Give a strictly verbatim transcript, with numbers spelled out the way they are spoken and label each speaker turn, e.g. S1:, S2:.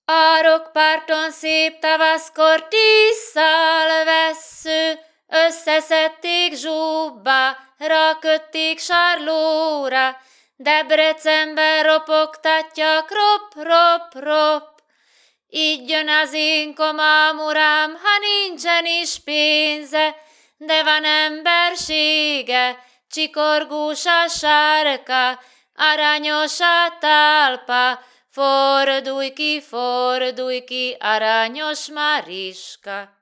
S1: Árokpárton szép tavaszkor tíz szál vessző, összeszedték zsúbbá, rákötték sárlóra, Debrecenben ropogtatja krop, rop, rop. Így jön az én komám uram, ha nincsen is pénze, de van embersége, csikorgós a sárka, aranyos a talpa, fordulj ki, fordulj ki, aranyos Mariska.